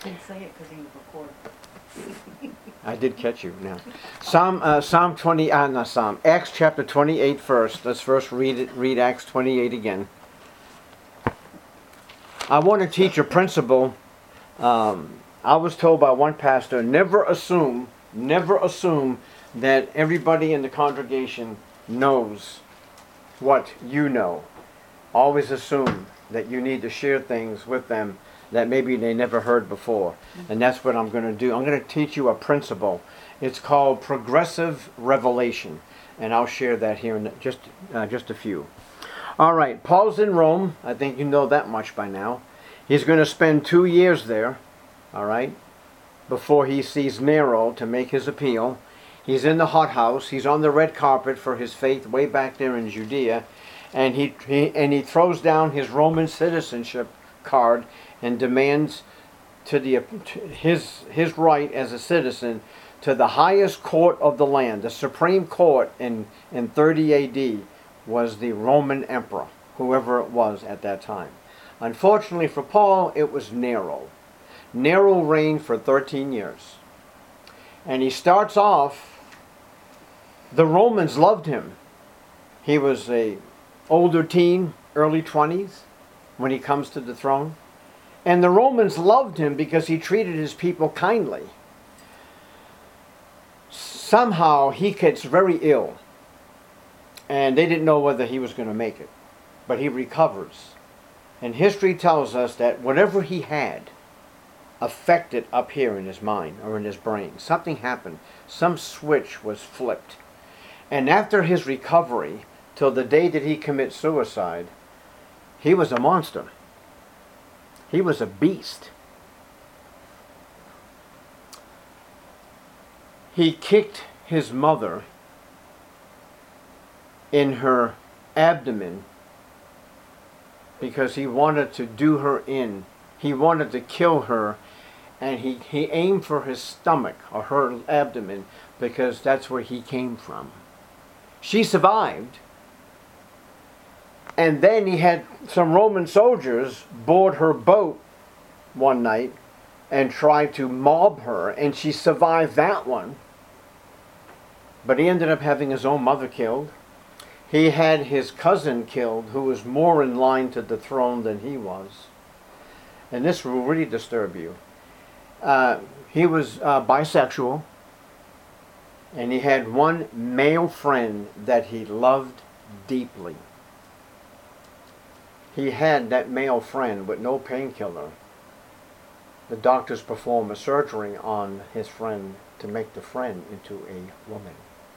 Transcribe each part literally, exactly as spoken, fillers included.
didn't say it because he was recording. I did catch you now. Psalm uh, Psalm twenty, uh, not Psalm, Acts chapter twenty-eight first. Let's first read it. Read Acts twenty-eight again. I want to teach a principle. Um, I was told by one pastor, never assume, never assume that everybody in the congregation knows what you know. Always assume that you need to share things with them that maybe they never heard before. And that's what I'm going to do. I'm going to teach you a principle. It's called progressive revelation. And I'll share that here in just, uh, just a few. All right, Paul's in Rome. I think you know that much by now. He's going to spend two years there, all right, before he sees Nero to make his appeal. He's in the hothouse. He's on the red carpet for his faith way back there in Judea. And he, he, and he throws down his Roman citizenship card and demands to the to his his right as a citizen to the highest court of the land. The supreme court in, in thirty A D was the Roman emperor, whoever it was at that time. Unfortunately for Paul, it was Nero. Nero reigned for thirteen years. And he starts off, the Romans loved him. He was a older teen, early twenties, when he comes to the throne. And the Romans loved him because he treated his people kindly. Somehow he gets very ill. And they didn't know whether he was going to make it. But he recovers. And history tells us that whatever he had affected up here in his mind or in his brain. Something happened. Some switch was flipped. And after his recovery, till the day that he commits suicide, he was a monster. He was a beast. He kicked his mother in her abdomen because he wanted to do her in. He wanted to kill her, and he, he aimed for his stomach or her abdomen because that's where he came from. She survived. And then he had some Roman soldiers board her boat one night and try to mob her, and she survived that one. But he ended up having his own mother killed. He had his cousin killed, who was more in line to the throne than he was. And this will really disturb you. Uh, he was uh, bisexual, and he had one male friend that he loved deeply. He had that male friend with no painkiller. The doctors performed a surgery on his friend to make the friend into a woman.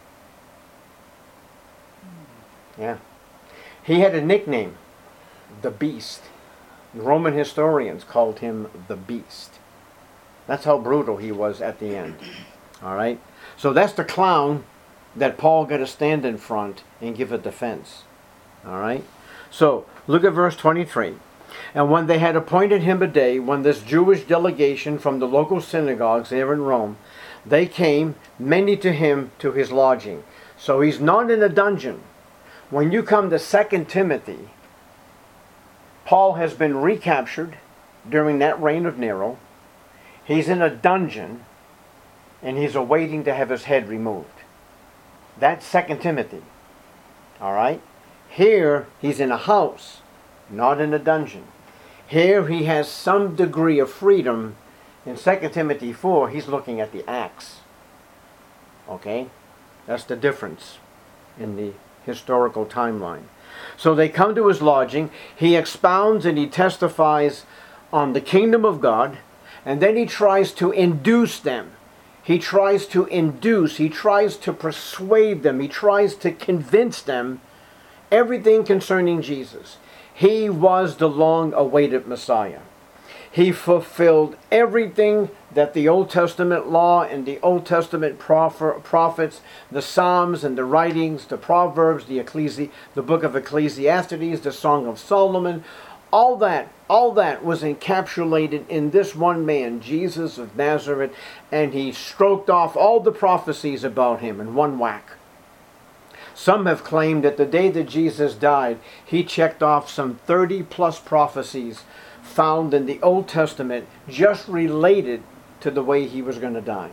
Yeah. He had a nickname, the Beast. Roman historians called him the Beast. That's how brutal he was at the end. All right? So that's the clown that Paul got to stand in front and give a defense. All right? So, look at verse twenty-three. And when they had appointed him a day, when this Jewish delegation from the local synagogues there in Rome, they came, many to him, to his lodging. So he's not in a dungeon. When you come to Second Timothy, Paul has been recaptured during that reign of Nero. He's in a dungeon, and he's awaiting to have his head removed. That's Second Timothy. All right? Here, he's in a house, not in a dungeon. Here, he has some degree of freedom. In Second Timothy four, he's looking at the axe. Okay? That's the difference in the historical timeline. So they come to his lodging. He expounds and he testifies on the kingdom of God. And then he tries to induce them. He tries to induce. He tries to persuade them. He tries to convince them everything concerning Jesus. He was the long-awaited Messiah. He fulfilled everything that the Old Testament law and the Old Testament prophets, the Psalms and the writings, the Proverbs, the Ecclesi- the book of Ecclesiastes, the Song of Solomon, all that, all that was encapsulated in this one man, Jesus of Nazareth, and he stroked off all the prophecies about him in one whack. Some have claimed that the day that Jesus died, he checked off some thirty plus prophecies found in the Old Testament just related to the way he was going to die.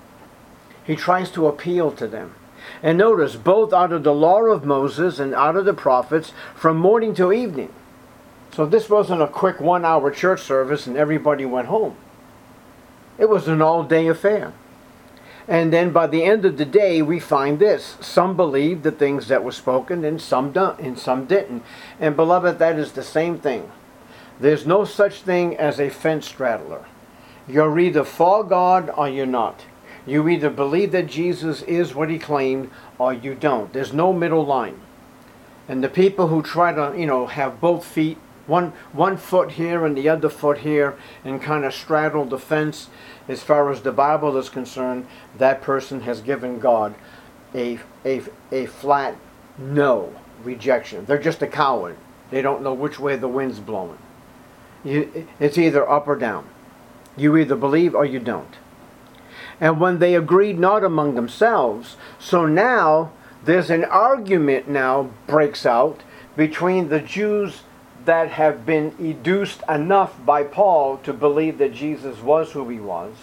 He tries to appeal to them. And notice, both out of the law of Moses and out of the prophets, from morning to evening. So this wasn't a quick one-hour church service and everybody went home. It was an all-day affair. And then by the end of the day, we find this. Some believed the things that were spoken and some don't, and some didn't. And beloved, that is the same thing. There's no such thing as a fence straddler. You're either for God or you're not. You either believe that Jesus is what he claimed or you don't. There's no middle line. And the people who try to, you know, have both feet, one one foot here and the other foot here, and kind of straddle the fence, as far as the Bible is concerned, that person has given God a, a, a flat no, rejection. They're just a coward. They don't know which way the wind's blowing. You, it's either up or down. You either believe or you don't. And when they agreed not among themselves, so now there's an argument now breaks out between the Jews that have been educed enough by Paul to believe that Jesus was who he was,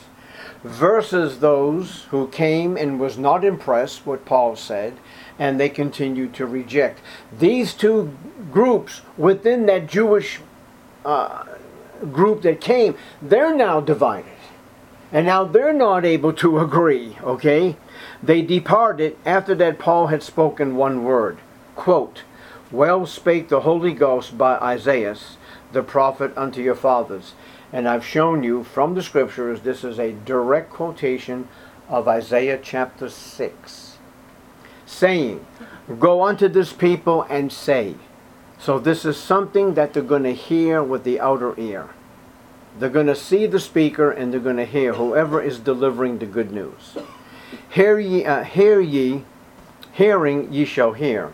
versus those who came and was not impressed what Paul said, and they continued to reject. These two groups within that Jewish uh, group that came, they're now divided. And now they're not able to agree, okay? They departed after that Paul had spoken one word. Quote, "Well spake the Holy Ghost by Isaiah, the prophet unto your fathers." And I've shown you from the scriptures, this is a direct quotation of Isaiah chapter six. Saying, "Go unto this people and say." So this is something that they're going to hear with the outer ear. They're going to see the speaker and they're going to hear whoever is delivering the good news. Hear ye, uh, hear ye, hearing ye shall hear,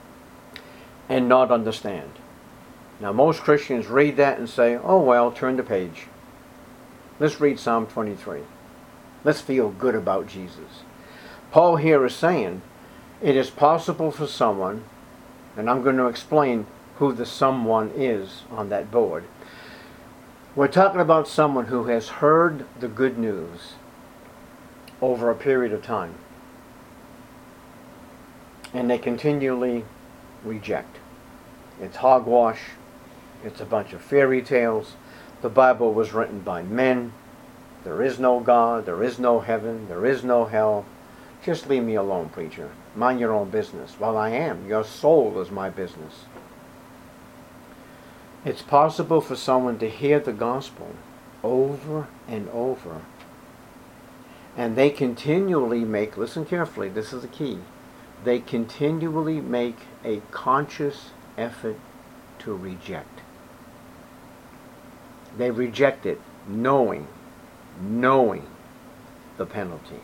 and not understand. Now most Christians read that and say, oh well, turn the page. Let's read Psalm twenty-three. Let's feel good about Jesus. Paul here is saying, it is possible for someone, and I'm going to explain who the someone is on that board. We're talking about someone who has heard the good news over a period of time, and they continually reject. It's hogwash. It's a bunch of fairy tales. The Bible was written by men. There is no God. There is no heaven. There is no hell. Just leave me alone, preacher. Mind your own business. Well, I am. Your soul is my business. It's possible for someone to hear the gospel over and over, and they continually make, listen carefully, this is the key, they continually make a conscious effort to reject. They reject it knowing, knowing the penalty.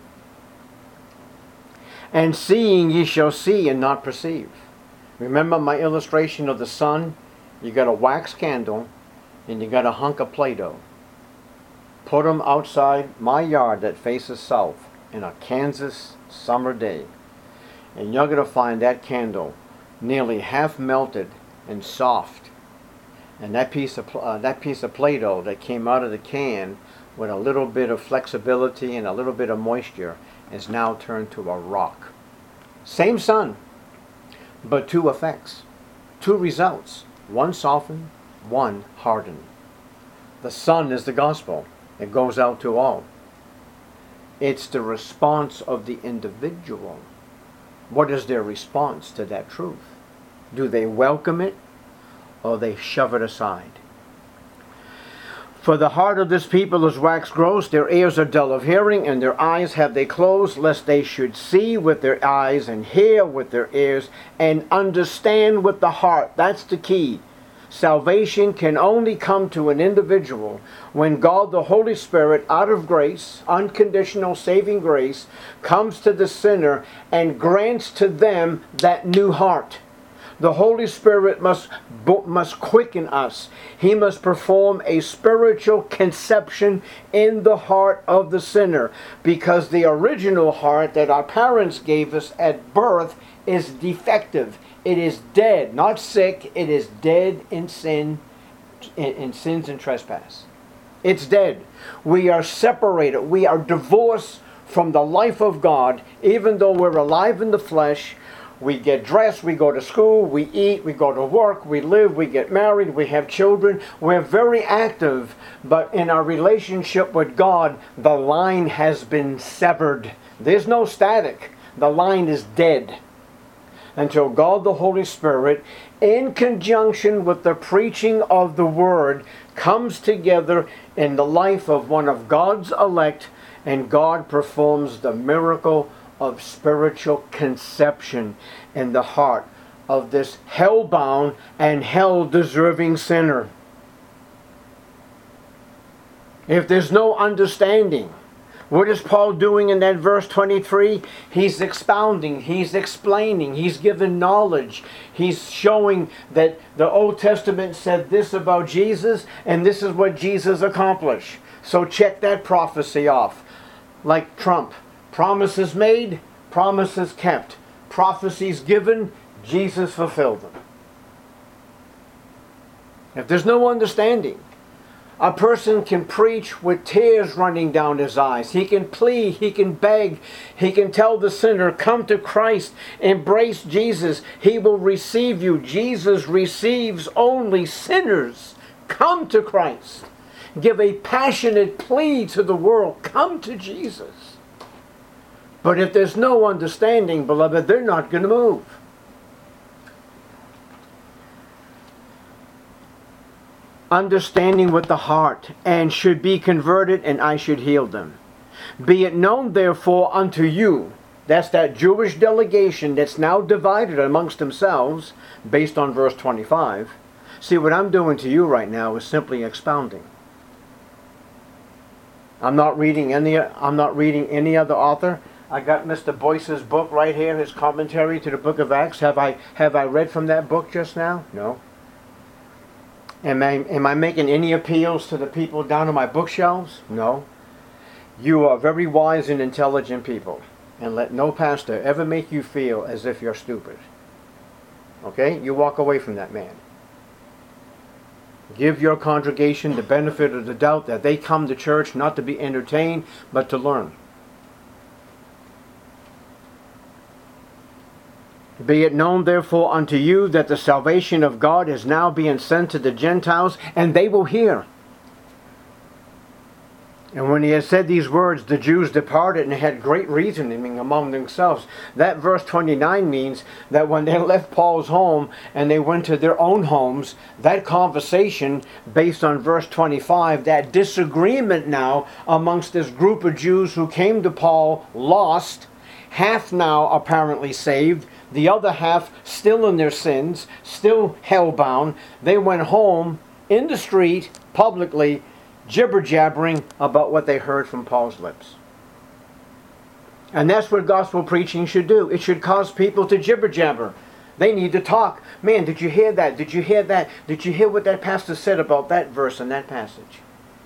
And seeing ye shall see and not perceive. Remember my illustration of the sun? You got a wax candle and you got a hunk of Play-Doh. Put them outside my yard that faces south in a Kansas summer day, and you're going to find that candle nearly half melted and soft. And that piece of uh, that piece of Play-Doh that came out of the can with a little bit of flexibility and a little bit of moisture is now turned to a rock. Same sun, but two effects, two results. One softened, one hardened. The sun is the gospel. It goes out to all. It's the response of the individual. What is their response to that truth? Do they welcome it or they shove it aside? For the heart of this people is waxed gross, their ears are dull of hearing, and their eyes have they closed, lest they should see with their eyes, and hear with their ears, and understand with the heart. That's the key. Salvation can only come to an individual when God the Holy Spirit, out of grace, unconditional saving grace, comes to the sinner and grants to them that new heart. The Holy Spirit must, must quicken us. He must perform a spiritual conception in the heart of the sinner, because the original heart that our parents gave us at birth is defective. It is dead, not sick. It is dead in sin in, in sins and trespass. It's dead. We are separated. We are divorced from the life of God, even though we're alive in the flesh. We get dressed, we go to school, we eat, we go to work, we live, we get married, we have children. We're very active, but in our relationship with God, the line has been severed. There's no static. The line is dead. Until God the Holy Spirit, in conjunction with the preaching of the Word, comes together in the life of one of God's elect, and God performs the miracle of spiritual conception in the heart of this hell-bound and hell-deserving sinner. If there's no understanding, what is Paul doing in that verse twenty-three? He's expounding, he's explaining, he's giving knowledge. He's showing that the Old Testament said this about Jesus, and this is what Jesus accomplished. So check that prophecy off. Like Trump. Promises made, promises kept. Prophecies given, Jesus fulfilled them. If there's no understanding, a person can preach with tears running down his eyes. He can plead, he can beg, he can tell the sinner, come to Christ, embrace Jesus. He will receive you. Jesus receives only sinners. Come to Christ. Give a passionate plea to the world. Come to Jesus. But if there's no understanding, beloved, they're not going to move. Understanding with the heart, and should be converted, and I should heal them. Be it known, therefore, unto you, that's that Jewish delegation that's now divided amongst themselves, based on verse twenty-five. See, what I'm doing to you right now is simply expounding. I'm not reading any, I'm not reading any other author. I got Mister Boyce's book right here, his commentary to the book of Acts. Have I have I read from that book just now? No. Am I, am I making any appeals to the people down on my bookshelves? No. You are very wise and intelligent people. And let no pastor ever make you feel as if you're stupid. Okay? You walk away from that man. Give your congregation the benefit of the doubt that they come to church not to be entertained, but to learn. Be it known therefore unto you that the salvation of God is now being sent to the Gentiles, and they will hear. And when he had said these words, the Jews departed and had great reasoning among themselves. That verse twenty-nine means that when they left Paul's home and they went to their own homes, that conversation based on verse twenty-five, that disagreement now amongst this group of Jews who came to Paul lost, half now apparently saved, the other half still in their sins, still hell-bound. They went home in the street, publicly, jibber-jabbering about what they heard from Paul's lips. And that's what gospel preaching should do. It should cause people to jibber-jabber. They need to talk. Man, did you hear that? Did you hear that? Did you hear what that pastor said about that verse and that passage?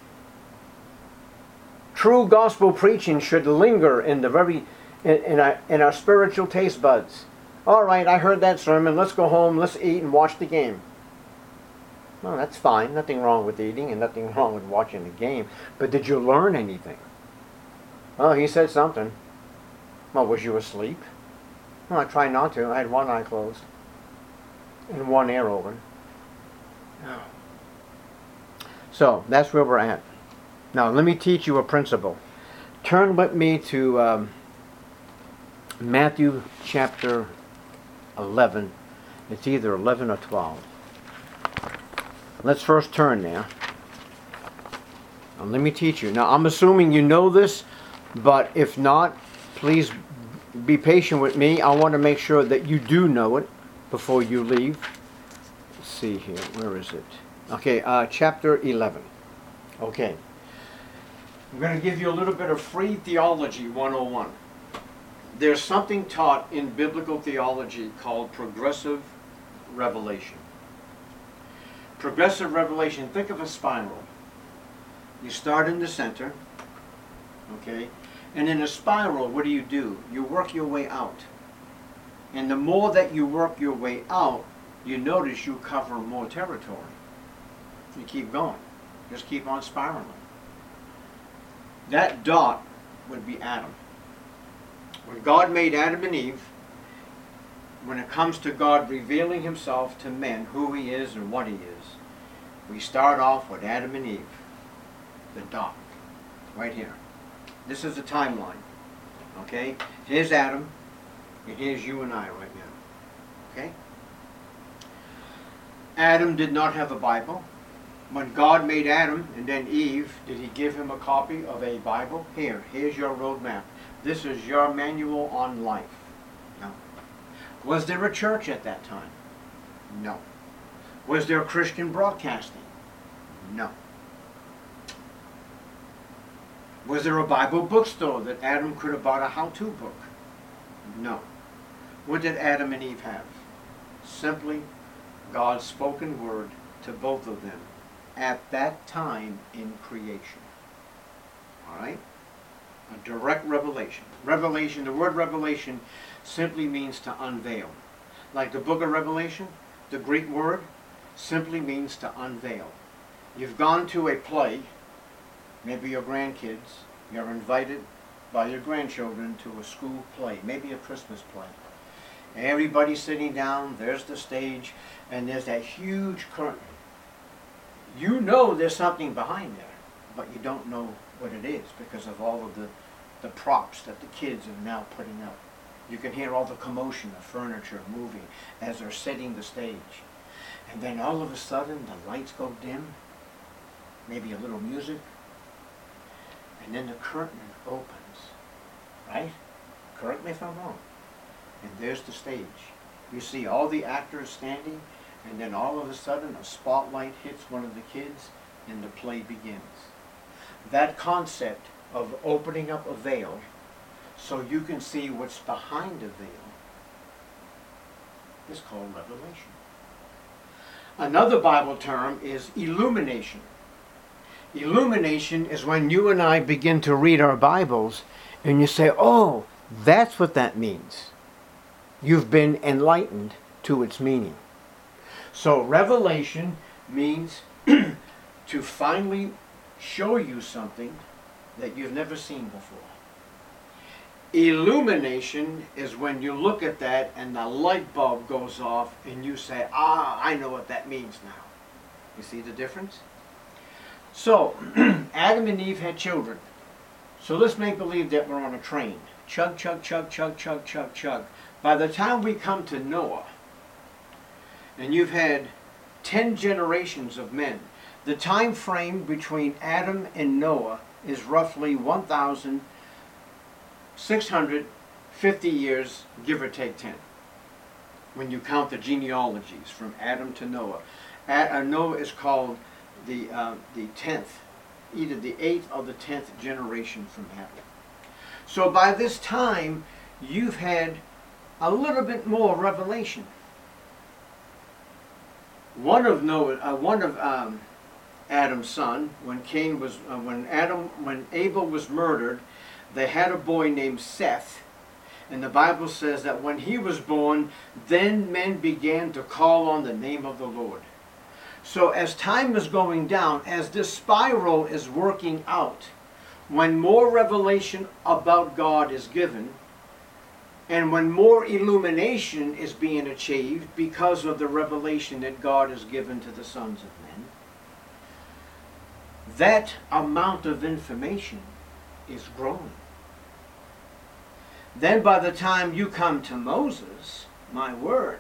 True gospel preaching should linger in the very in, in, our, in our spiritual taste buds. All right, I heard that sermon. Let's go home, let's eat and watch the game. Well, that's fine. Nothing wrong with eating and nothing wrong with watching the game. But did you learn anything? Oh, he said something. Well, was you asleep? Well, I tried not to. I had one eye closed and one ear open. Oh. So, that's where we're at. Now, let me teach you a principle. Turn with me to um, Matthew chapter eleven. It's either eleven or twelve. Let's first turn there. Now, let me teach you. Now, I'm assuming you know this, but if not, please be patient with me. I want to make sure that you do know it before you leave. Let's see here. Where is it? Okay, uh, chapter eleven. Okay. I'm going to give you a little bit of free theology one oh one. There's something taught in biblical theology called progressive revelation. Progressive revelation, think of a spiral. You start in the center, okay? And in a spiral, what do you do? You work your way out. And the more that you work your way out, you notice you cover more territory. You keep going. Just keep on spiraling. That dot would be Adam. When God made Adam and Eve, when it comes to God revealing himself to men, who he is and what he is, we start off with Adam and Eve. The dot. Right here. This is the timeline. Okay? Here's Adam, and here's you and I right now. Okay? Adam did not have a Bible. When God made Adam and then Eve, did he give him a copy of a Bible? Here, here's your roadmap. This is your manual on life. No. Was there a church at that time? No. Was there Christian broadcasting? No. Was there a Bible bookstore that Adam could have bought a how-to book? No. What did Adam and Eve have? Simply God's spoken word to both of them at that time in creation. All right? A direct revelation. Revelation, the word revelation simply means to unveil. Like the book of Revelation, the Greek word simply means to unveil. You've gone to a play, maybe your grandkids, you're invited by your grandchildren to a school play, maybe a Christmas play. Everybody's sitting down, there's the stage, and there's that huge curtain. You know there's something behind there, but you don't know what it is because of all of the, the props that the kids are now putting up. You can hear all the commotion of furniture moving as they're setting the stage. And then all of a sudden the lights go dim, maybe a little music, and then the curtain opens, right? Correct me if I'm wrong. And there's the stage. You see all the actors standing, and then all of a sudden a spotlight hits one of the kids and the play begins. That concept of opening up a veil so you can see what's behind the veil is called revelation. Another Bible term is illumination. Illumination is when you and I begin to read our Bibles and you say, oh, that's what that means. You've been enlightened to its meaning. So revelation means to finally show you something that you've never seen before. Illumination is when you look at that and the light bulb goes off and you say, ah, I know what that means now. You see the difference? So, Adam and Eve had children. So let's make believe that we're on a train. Chug, chug, chug, chug, chug, chug, chug. By the time we come to Noah, and you've had ten generations of men, the time frame between Adam and Noah is roughly one thousand six hundred fifty years, give or take ten, when you count the genealogies from Adam to Noah. Ad, uh, Noah is called the uh, the tenth, either the eighth or the tenth generation from Adam. So by this time, you've had a little bit more revelation. One of Noah, uh, one of um, Adam's son, when Cain was, uh, when Adam, when Abel was murdered, they had a boy named Seth, and the Bible says that when he was born, then men began to call on the name of the Lord. So as time is going down, as this spiral is working out, when more revelation about God is given, and when more illumination is being achieved because of the revelation that God has given to the sons of men, that amount of information is growing. Then by the time you come to Moses, my word,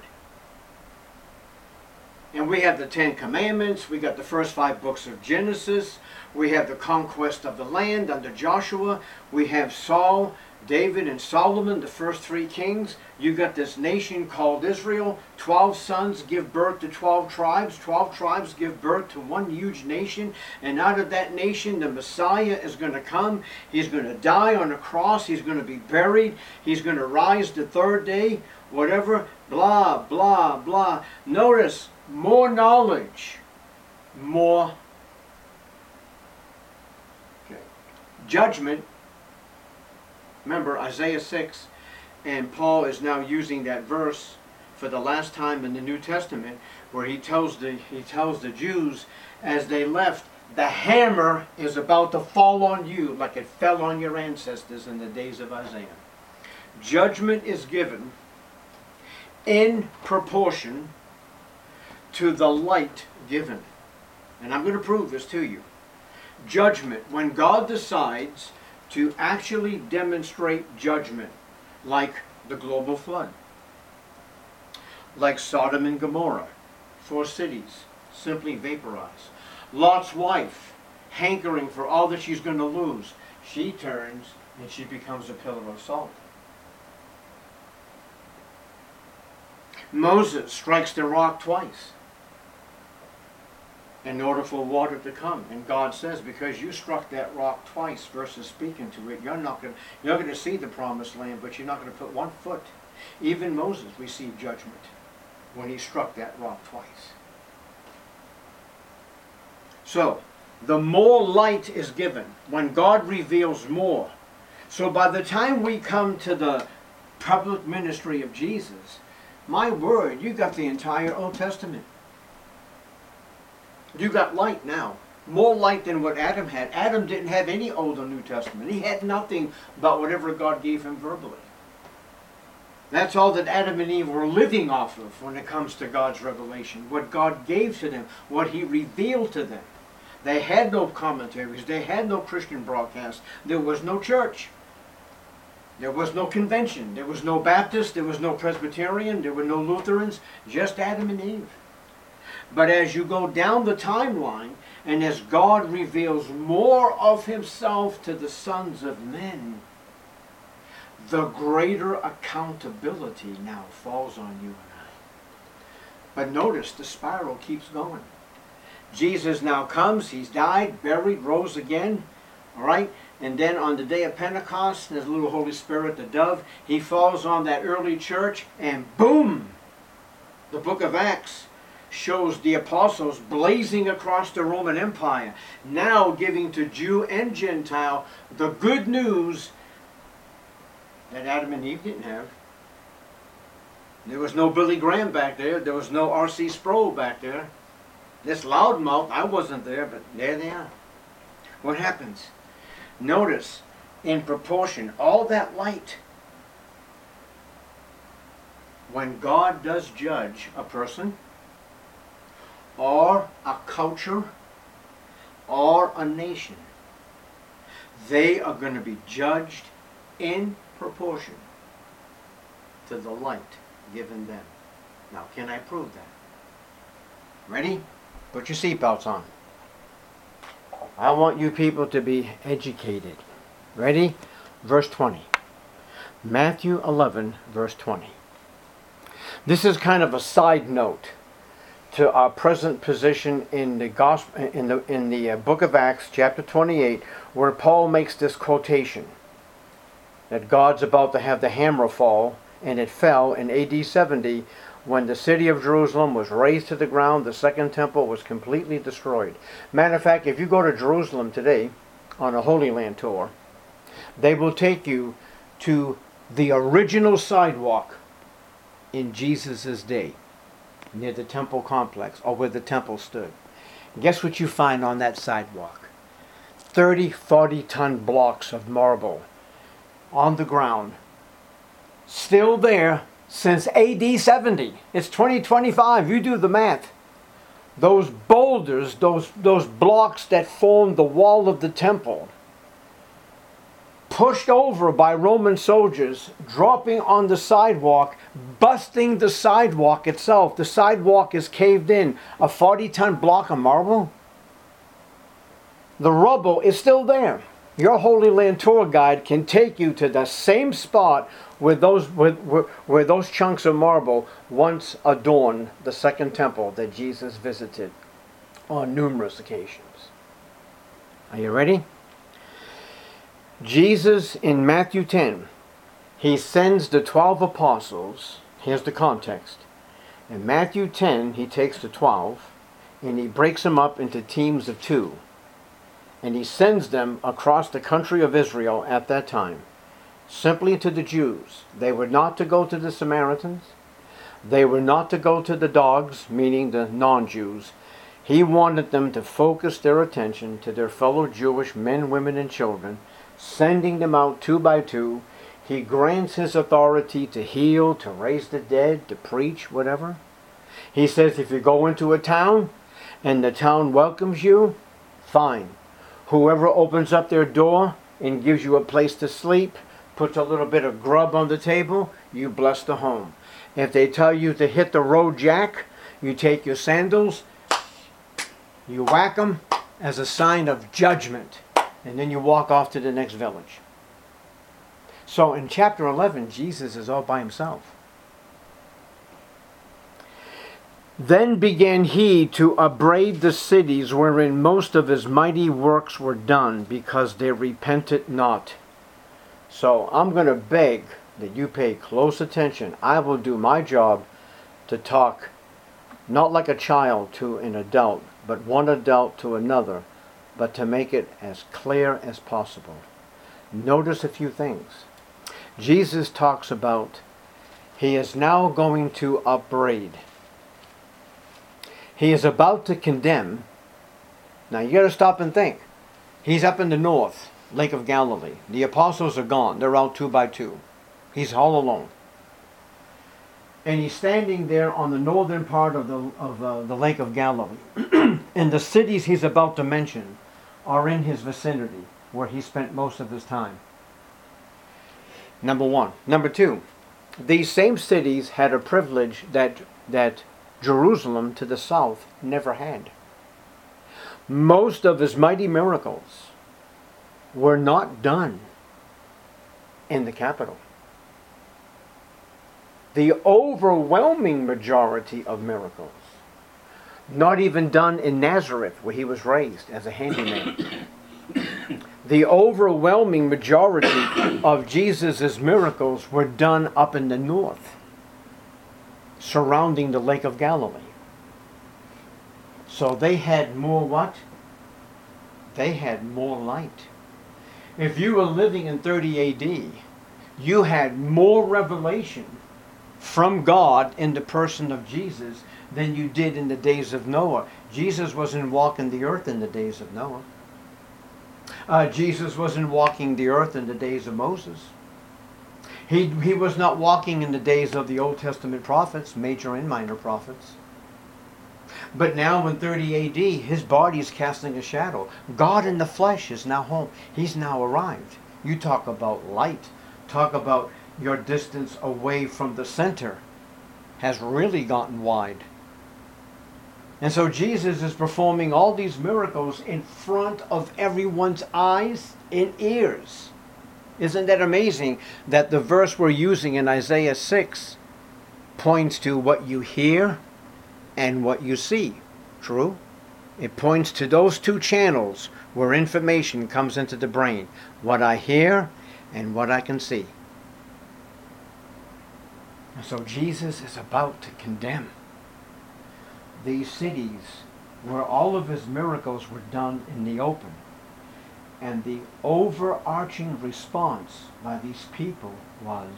and we have the Ten Commandments, we got the first five books of Genesis, we have the conquest of the land under Joshua, we have Saul, David, and Solomon, the first three kings. You got this nation called Israel. Twelve sons give birth to twelve tribes. Twelve tribes give birth to one huge nation. And out of that nation, the Messiah is going to come. He's going to die on a cross. He's going to be buried. He's going to rise the third day. Whatever. Blah, blah, blah. Notice, more knowledge. More okay. Judgment. Remember Isaiah six, and Paul is now using that verse for the last time in the New Testament, where he tells the, he tells the Jews as they left, the hammer is about to fall on you like it fell on your ancestors in the days of Isaiah. Judgment is given in proportion to the light given. And I'm going to prove this to you. Judgment, when God decides to actually demonstrate judgment, like the global flood, like Sodom and Gomorrah, four cities simply vaporized. Lot's wife, hankering for all that she's going to lose, she turns and she becomes a pillar of salt. Moses strikes the rock twice in order for water to come. And God says, because you struck that rock twice versus speaking to it, you're not going to, you're going to see the promised land, but you're not going to put one foot. Even Moses received judgment when he struck that rock twice. So, the more light is given, when God reveals more. So by the time we come to the public ministry of Jesus, my word, you got the entire Old Testament. You got light now. More light than what Adam had. Adam didn't have any Old or New Testament. He had nothing but whatever God gave him verbally. That's all that Adam and Eve were living off of when it comes to God's revelation. What God gave to them, what He revealed to them. They had no commentaries. They had no Christian broadcast. There was no church. There was no convention. There was no Baptist. There was no Presbyterian. There were no Lutherans. Just Adam and Eve. But as you go down the timeline, and as God reveals more of Himself to the sons of men, the greater accountability now falls on you and I. But notice, the spiral keeps going. Jesus now comes, He's died, buried, rose again, all right? And then on the day of Pentecost, there's a little Holy Spirit, the dove, He falls on that early church, and boom! The book of Acts shows the apostles blazing across the Roman Empire, now giving to Jew and Gentile the good news that Adam and Eve didn't have. There was no Billy Graham back there. There was no R C Sproul back there. This loudmouth, I wasn't there, but there they are. What happens? Notice, in proportion, all that light, when God does judge a person, or a culture, or a nation, they are going to be judged in proportion to the light given them. Now, can I prove that? Ready? Put your seatbelts on. I want you people to be educated. Ready? Verse twenty. Matthew eleven, verse twenty. This is kind of a side note to our present position in the gospel, in the in the uh, book of Acts, chapter twenty-eight, where Paul makes this quotation that God's about to have the hammer fall, and it fell in A D seventy when the city of Jerusalem was razed to the ground. The second temple was completely destroyed. Matter of fact, if you go to Jerusalem today on a Holy Land tour, they will take you to the original sidewalk in Jesus' day, near the temple complex, or where the temple stood. Guess what you find on that sidewalk? thirty, forty ton blocks of marble on the ground, still there since A D seventy. It's twenty twenty-five. You do the math. Those boulders, those, those blocks that formed the wall of the temple, pushed over by Roman soldiers, dropping on the sidewalk, busting the sidewalk itself. The sidewalk is caved in. A forty ton block of marble? The rubble is still there. Your Holy Land tour guide can take you to the same spot where those, where, where, where those chunks of marble once adorned the second temple that Jesus visited on numerous occasions. Are you ready? Jesus, in Matthew ten, He sends the twelve apostles. Here's the context. In Matthew ten, He takes the twelve and He breaks them up into teams of two. And He sends them across the country of Israel at that time, simply to the Jews. They were not to go to the Samaritans. They were not to go to the dogs, meaning the non-Jews. He wanted them to focus their attention to their fellow Jewish men, women, and children, sending them out two by two. He grants his authority to heal, to raise the dead, to preach, whatever. He says if you go into a town and the town welcomes you, fine. Whoever opens up their door and gives you a place to sleep, puts a little bit of grub on the table, you bless the home. If they tell you to hit the road jack, you take your sandals, you whack them as a sign of judgment, and then you walk off to the next village. So in chapter eleven, Jesus is all by himself. Then began he to upbraid the cities wherein most of his mighty works were done, because they repented not. So I'm going to beg that you pay close attention. I will do my job to talk not like a child to an adult, but one adult to another, but to make it as clear as possible. Notice a few things. Jesus talks about he is now going to upbraid. He is about to condemn. Now you got to stop and think. He's up in the north, Lake of Galilee. The apostles are gone. They're out two by two. He's all alone. And he's standing there on the northern part of the, of uh, the Lake of Galilee. And the cities he's about to mention are in his vicinity, where he spent most of his time. Number one. Number two, these same cities had a privilege that, that Jerusalem to the south never had. Most of his mighty miracles were not done in the capital. The overwhelming majority of miracles, not even done in Nazareth, where he was raised as a handyman. The overwhelming majority of Jesus' miracles were done up in the north, surrounding the Lake of Galilee. So they had more what? They had more light. If you were living in thirty A D, you had more revelation from God in the person of Jesus than you did in the days of Noah. Jesus wasn't walking the earth in the days of Noah. Uh, Jesus wasn't walking the earth in the days of Moses. He, he was not walking in the days of the Old Testament prophets, major and minor prophets. But now in thirty A D, his body is casting a shadow. God in the flesh is now home. He's now arrived. You talk about light. Talk about your distance away from the center has really gotten wide. And so Jesus is performing all these miracles in front of everyone's eyes and ears. Isn't that amazing that the verse we're using in Isaiah six points to what you hear and what you see? True? It points to those two channels where information comes into the brain. What I hear and what I can see. And so Jesus is about to condemn these cities where all of his miracles were done in the open. And the overarching response by these people was,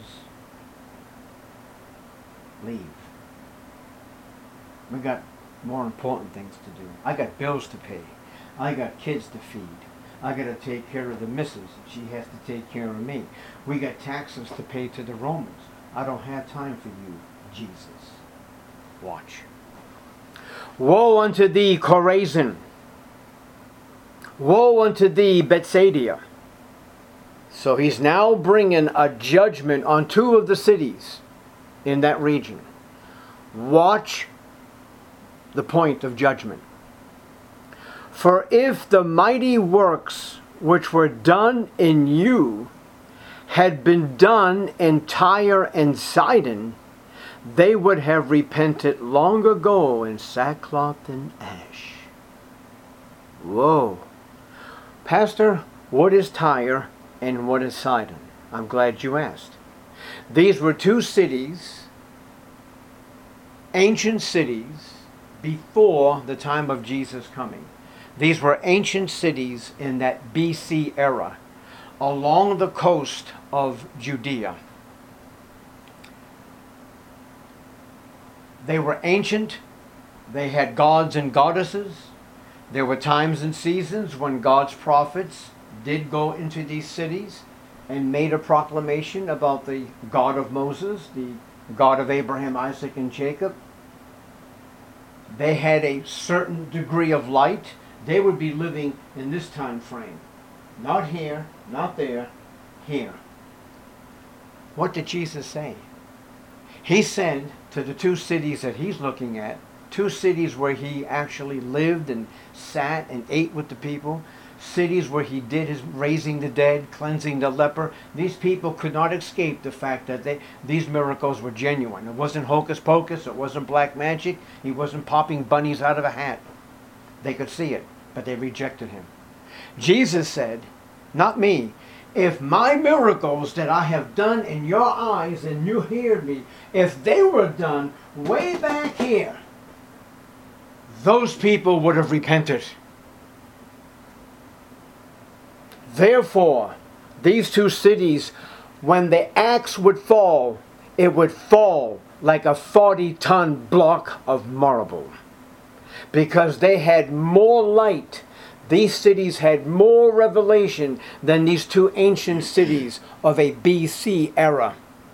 leave. We got more important things to do. I got bills to pay. I got kids to feed. I got to take care of the missus. She has to take care of me. We got taxes to pay to the Romans. I don't have time for you, Jesus. Watch. Woe unto thee, Chorazin! Woe unto thee, Bethsaida! So he's now bringing a judgment on two of the cities in that region. Watch the point of judgment. For if the mighty works which were done in you had been done in Tyre and Sidon, they would have repented long ago in sackcloth and ash. Whoa. Pastor, what is Tyre and what is Sidon? I'm glad you asked. These were two cities, ancient cities, before the time of Jesus coming. These were ancient cities in that B C era, along the coast of Judea. They were ancient. They had gods and goddesses. There were times and seasons when God's prophets did go into these cities and made a proclamation about the God of Moses, the God of Abraham, Isaac, and Jacob. They had a certain degree of light. They would be living in this time frame. Not here, not there, here. What did Jesus say? He said to the two cities that he's looking at, two cities where he actually lived and sat and ate with the people, cities where he did his raising the dead, cleansing the leper. These people could not escape the fact that they, these miracles were genuine. It wasn't hocus pocus. It wasn't black magic. He wasn't popping bunnies out of a hat. They could see it, but they rejected him. Jesus said, not me, if my miracles that I have done in your eyes and you hear me, if they were done way back here, those people would have repented. Therefore, these two cities, when the axe would fall, it would fall like a forty-ton block of marble. Because they had more light. These cities had more revelation than these two ancient cities of a B C era.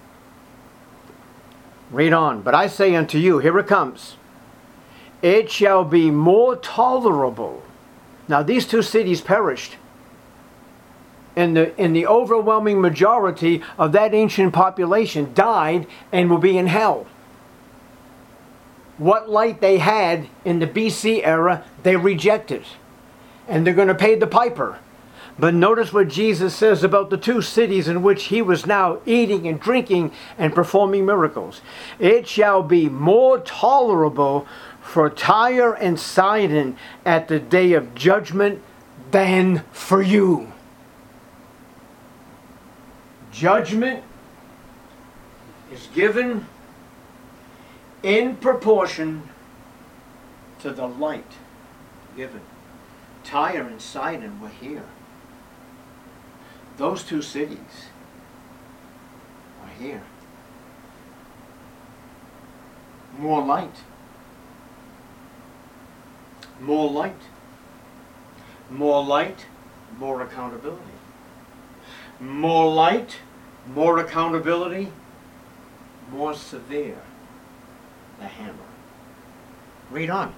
Read on. But I say unto you, here it comes. It shall be more tolerable. Now these two cities perished. In the, in the overwhelming majority of that ancient population died and will be in hell. What light they had in the B C era, they rejected. And they're going to pay the piper. But notice what Jesus says about the two cities in which he was now eating and drinking and performing miracles. It shall be more tolerable for Tyre and Sidon at the day of judgment than for you. Judgment is given in proportion to the light given. Tyre and Sidon were here. Those two cities are here. More light. More light. More light, more accountability. More light, more accountability, more severe the hammer. Read on.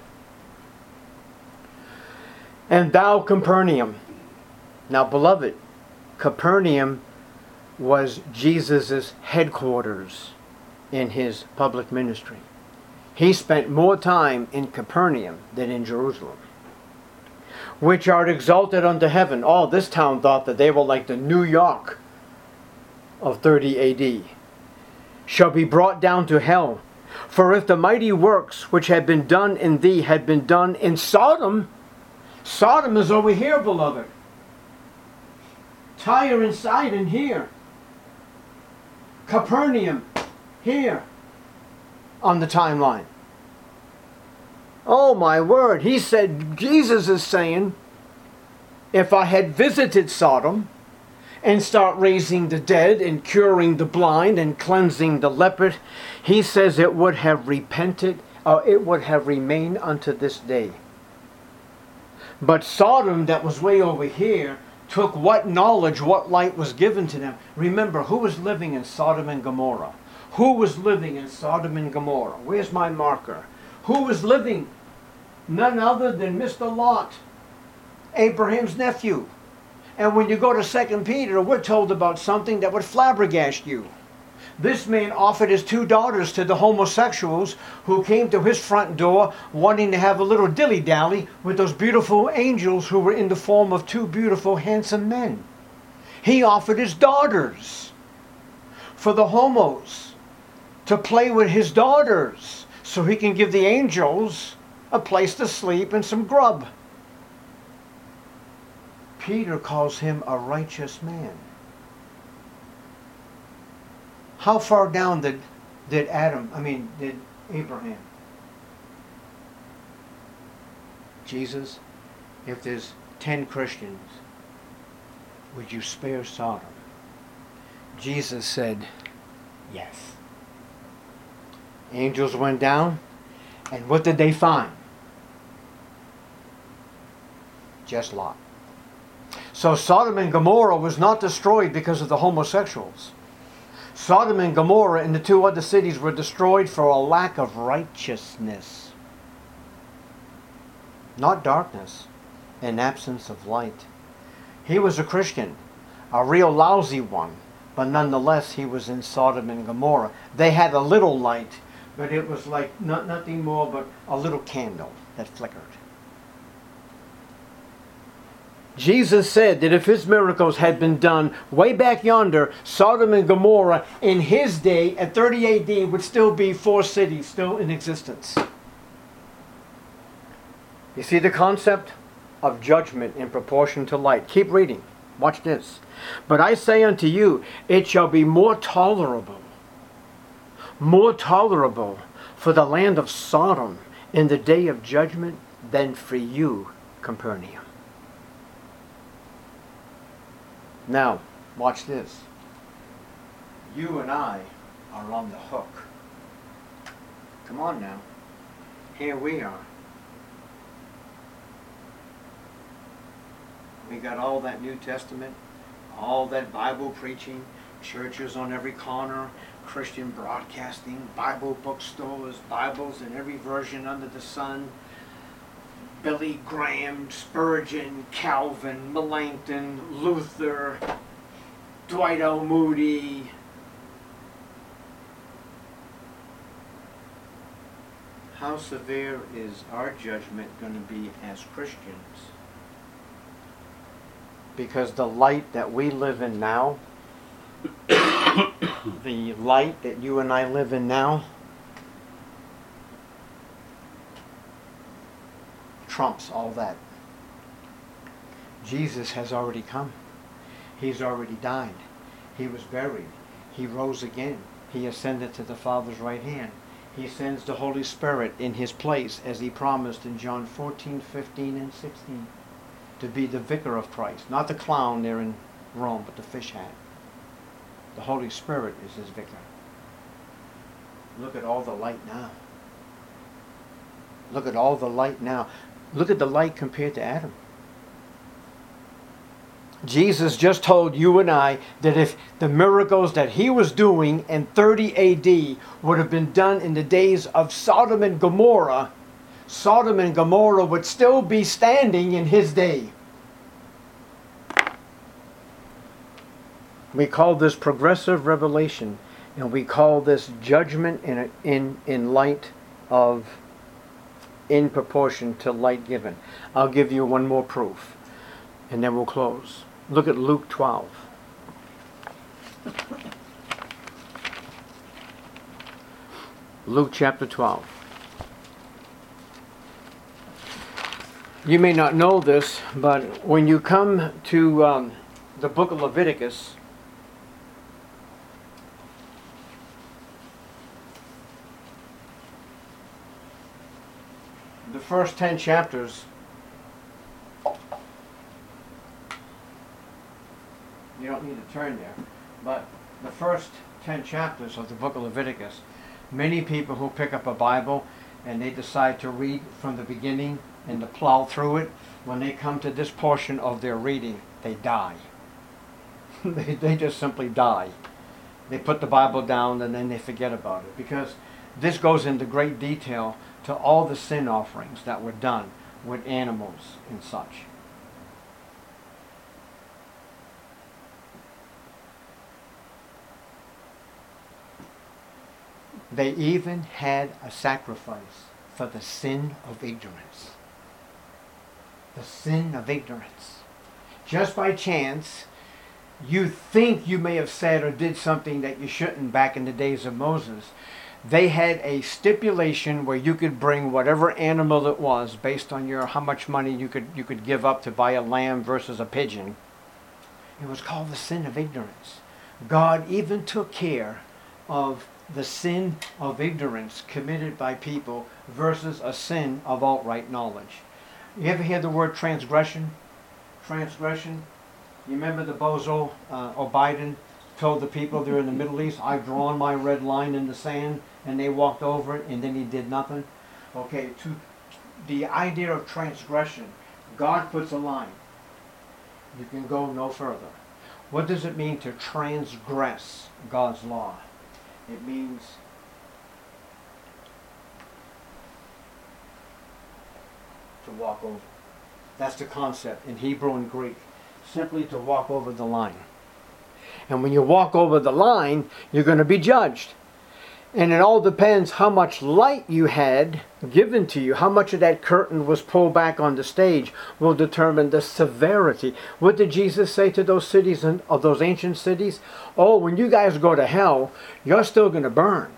And thou, Capernaum. Now, beloved, Capernaum was Jesus' headquarters in his public ministry. He spent more time in Capernaum than in Jerusalem. Which art exalted unto heaven. All this town thought that they were like the New York of thirty A D. Shall be brought down to hell. For if the mighty works which had been done in thee had been done in Sodom, Sodom is over here, beloved. Tyre and Sidon here. Capernaum here on the timeline. Oh my word, he said, Jesus is saying, if I had visited Sodom and start raising the dead and curing the blind and cleansing the leper, he says it would have repented, or it would have remained unto this day. But Sodom, that was way over here, took what knowledge, what light was given to them. Remember, who was living in Sodom and Gomorrah? Who was living in Sodom and Gomorrah? Where's my marker? Who was living? None other than Mister Lot, Abraham's nephew. And when you go to Second Peter, we're told about something that would flabbergast you. This man offered his two daughters to the homosexuals who came to his front door wanting to have a little dilly-dally with those beautiful angels who were in the form of two beautiful, handsome men. He offered his daughters for the homos to play with his daughters so he can give the angels a place to sleep and some grub. Peter calls him a righteous man. How far down did, did Adam, I mean, did Abraham? Jesus, if there's ten Christians, would you spare Sodom? Jesus said, yes. Angels went down, and what did they find? Just Lot. So Sodom and Gomorrah was not destroyed because of the homosexuals. Sodom and Gomorrah and the two other cities were destroyed for a lack of righteousness. Not darkness, an absence of light. He was a Christian, a real lousy one, but nonetheless he was in Sodom and Gomorrah. They had a little light, but it was like not, nothing more but a little candle that flickered. Jesus said that if his miracles had been done way back yonder, Sodom and Gomorrah in his day at thirty A D would still be four cities still in existence. You see the concept of judgment in proportion to light. Keep reading. Watch this. But I say unto you, it shall be more tolerable, more tolerable for the land of Sodom in the day of judgment than for you, Capernaum. Now, watch this. You and I are on the hook. Come on now. Here we are. We got all that New Testament, all that Bible preaching, churches on every corner, Christian broadcasting, Bible bookstores, Bibles in every version under the sun, Billy Graham, Spurgeon, Calvin, Melanchthon, Luther, Dwight L. Moody. How severe is our judgment going to be as Christians? Because the light that we live in now, the light that you and I live in now, trumps all that. Jesus has already come. He's already died. He was buried. He rose again. He ascended to the Father's right hand. He sends the Holy Spirit in his place as he promised in John fourteen, fifteen, and sixteen to be the vicar of Christ. Not the clown there in Rome, but the fish hat. The Holy Spirit is his vicar. Look at all the light now. Look at all the light now. Look at the light compared to Adam. Jesus just told you and I that if the miracles that he was doing in thirty A D would have been done in the days of Sodom and Gomorrah, Sodom and Gomorrah would still be standing in his day. We call this progressive revelation, and we call this judgment in, in, in light of, in proportion to light given. I'll give you one more proof, and then we'll close. Look at Luke twelve. Luke chapter twelve. You may not know this, but when you come to um, the book of Leviticus, the first ten chapters, you don't need to turn there, but the first ten chapters of the book of Leviticus, many people who pick up a Bible and they decide to read from the beginning and to plow through it, when they come to this portion of their reading, they die. they, they just simply die. They put the Bible down and then they forget about it, because this goes into great detail to all the sin offerings that were done with animals and such. They even had a sacrifice for the sin of ignorance. The sin of ignorance. Just by chance, you think you may have said or did something that you shouldn't back in the days of Moses. They had a stipulation where you could bring whatever animal it was based on your how much money you could you could give up to buy a lamb versus a pigeon. It was called the sin of ignorance. God even took care of the sin of ignorance committed by people versus a sin of outright knowledge. You ever hear the word transgression? Transgression? You remember the bozo uh, O'Biden told the people there in the Middle East, I've drawn my red line in the sand, and they walked over it, and then he did nothing? Okay, to the idea of transgression, God puts a line. You can go no further. What does it mean to transgress God's law? It means to walk over. That's the concept in Hebrew and Greek. Simply to walk over the line. And when you walk over the line, you're going to be judged. And it all depends how much light you had given to you, how much of that curtain was pulled back on the stage will determine the severity. What did Jesus say to those cities, and of those ancient cities? Oh, when you guys go to hell, you're still going to burn.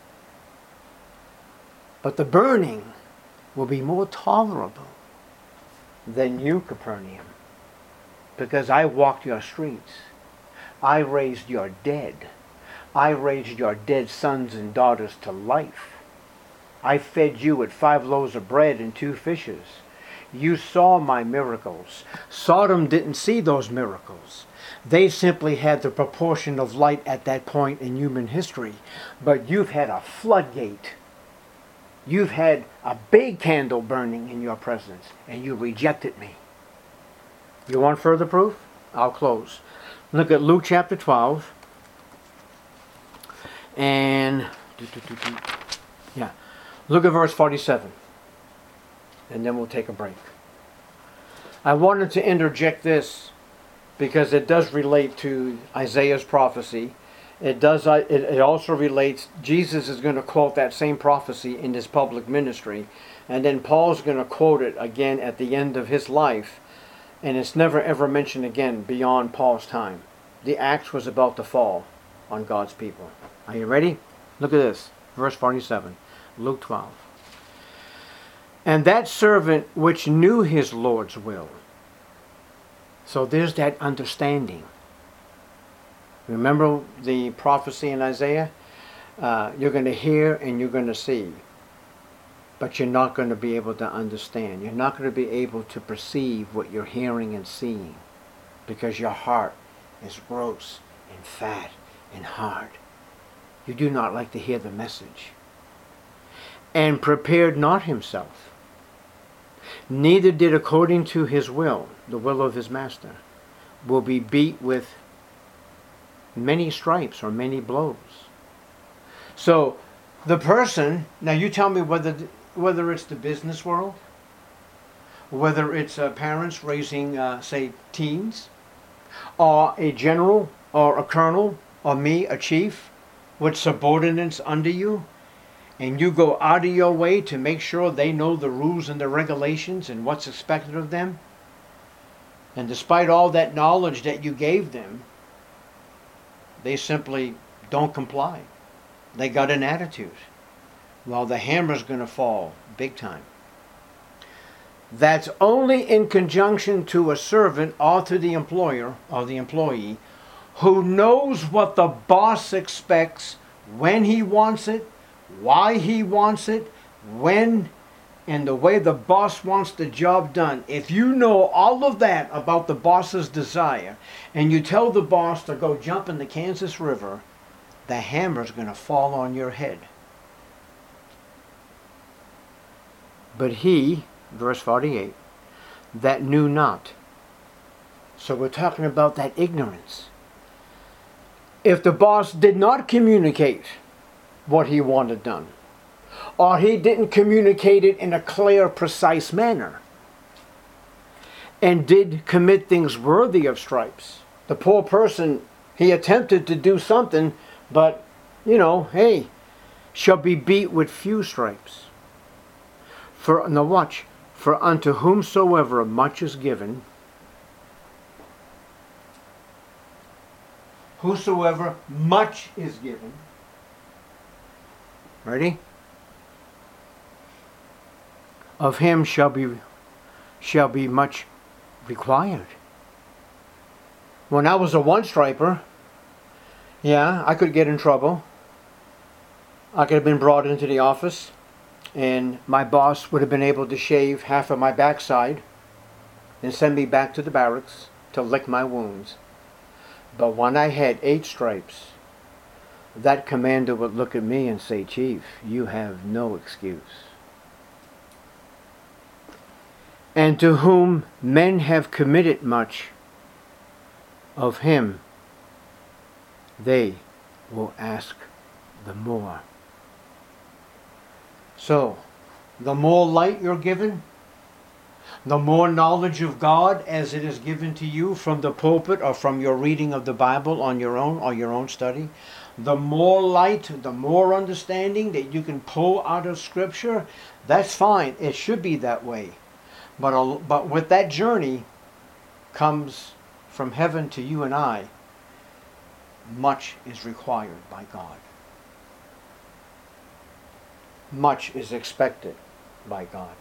But the burning will be more tolerable than you, Capernaum. Because I walked your streets. I raised your dead. I raised your dead sons and daughters to life. I fed you with five loaves of bread and two fishes. You saw my miracles. Sodom didn't see those miracles. They simply had the proportion of light at that point in human history. But you've had a floodgate. You've had a big candle burning in your presence, and you rejected me. You want further proof? I'll close. Look at Luke chapter twelve. And, yeah, look at verse forty-seven. And then we'll take a break. I wanted to interject this because it does relate to Isaiah's prophecy. It does. It, it also relates, Jesus is going to quote that same prophecy in his public ministry. And then Paul's going to quote it again at the end of his life. And it's never ever mentioned again beyond Paul's time. The axe was about to fall on God's people. Are you ready? Look at this. Verse forty-seven. Luke twelve. And that servant which knew his Lord's will. So there's that understanding. Remember the prophecy in Isaiah? Uh, you're going to hear and you're going to see. But you're not going to be able to understand. You're not going to be able to perceive what you're hearing and seeing. Because your heart is gross and fat and hard. You do not like to hear the message. And prepared not himself. Neither did according to his will, the will of his master, will be beat with many stripes or many blows. So the person, now you tell me whether whether it's the business world, whether it's uh, parents raising, uh, say, teens, or a general, or a colonel, or me, a chief, with subordinates under you, and you go out of your way to make sure they know the rules and the regulations and what's expected of them, and despite all that knowledge that you gave them, they simply don't comply. They got an attitude. Well, the hammer's going to fall big time. That's only in conjunction to a servant or to the employer or the employee who knows what the boss expects, when he wants it, why he wants it, when and the way the boss wants the job done. If you know all of that about the boss's desire and you tell the boss to go jump in the Kansas River, the hammer's going to fall on your head. But he, verse forty-eight, that knew not. So we're talking about that ignorance. If the boss did not communicate what he wanted done, or he didn't communicate it in a clear, precise manner, and did commit things worthy of stripes, the poor person, he attempted to do something, but, you know, hey, shall be beat with few stripes. For, now watch, for unto whomsoever much is given, whosoever much is given, ready? Of him shall be, shall be much required. When I was a one-striper, yeah, I could get in trouble. I could have been brought into the office, and my boss would have been able to shave half of my backside and send me back to the barracks to lick my wounds. But when I had eight stripes, that commander would look at me and say, Chief, you have no excuse. And to whom men have committed much, of him they will ask the more. So, the more light you're given, the more knowledge of God as it is given to you from the pulpit or from your reading of the Bible on your own or your own study, the more light, the more understanding that you can pull out of Scripture, that's fine. It should be that way. But, a, but with that journey comes from heaven to you and I, much is required by God. Much is expected by God.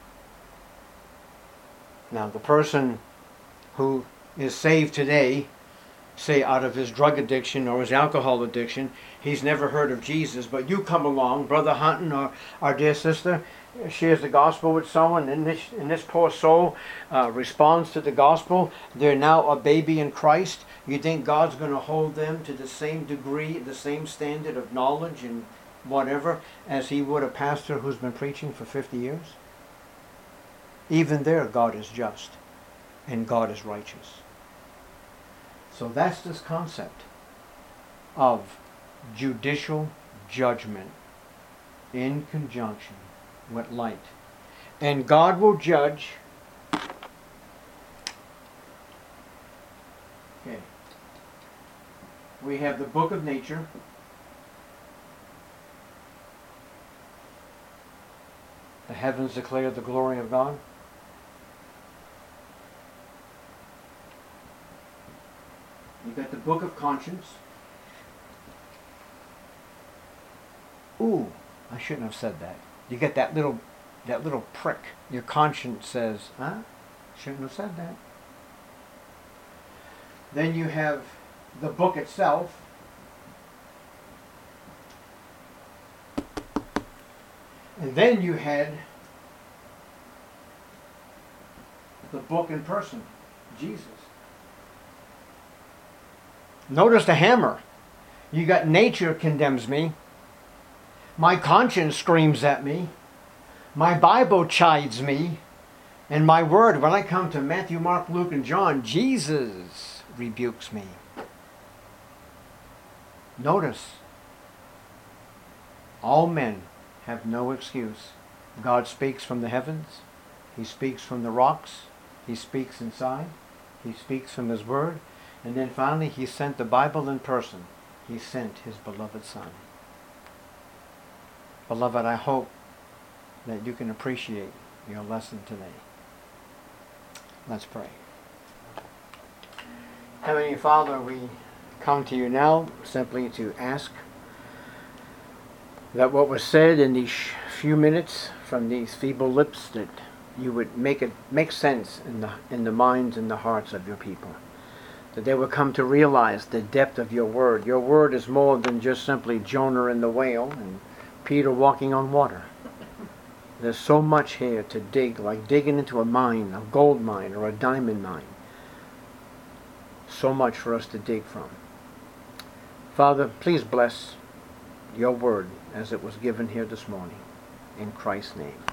Now, the person who is saved today, say out of his drug addiction or his alcohol addiction, he's never heard of Jesus, but you come along, Brother Hunton or our dear sister, shares the gospel with someone, and this, and this poor soul uh, responds to the gospel. They're now a baby in Christ. You think God's going to hold them to the same degree, the same standard of knowledge and whatever, as he would a pastor who's been preaching for fifty years? Even there, God is just, and God is righteous. So that's this concept of judicial judgment in conjunction with light. And God will judge. Okay. We have the book of nature. The heavens declare the glory of God. You got the book of conscience. Ooh, I shouldn't have said that. You get that little, that little prick. Your conscience says, huh? Shouldn't have said that. Then you have the book itself. And then you had the book in person, Jesus. Notice the hammer. You got nature condemns me. My conscience screams at me. My Bible chides me. And my word, when I come to Matthew, Mark, Luke, and John, Jesus rebukes me. Notice, all men have no excuse. God speaks from the heavens. He speaks from the rocks. He speaks inside. He speaks from His Word. And then finally, He sent the Bible in person. He sent His beloved Son. Beloved, I hope that you can appreciate your lesson today. Let's pray. Heavenly Father, we come to you now simply to ask that what was said in these few minutes from these feeble lips, that you would make it make sense in the in the minds and the hearts of your people. That they would come to realize the depth of your word. Your word is more than just simply Jonah and the whale and Peter walking on water. There's so much here to dig, like digging into a mine, a gold mine or a diamond mine. So much for us to dig from. Father, please bless your word as it was given here this morning. In Christ's name.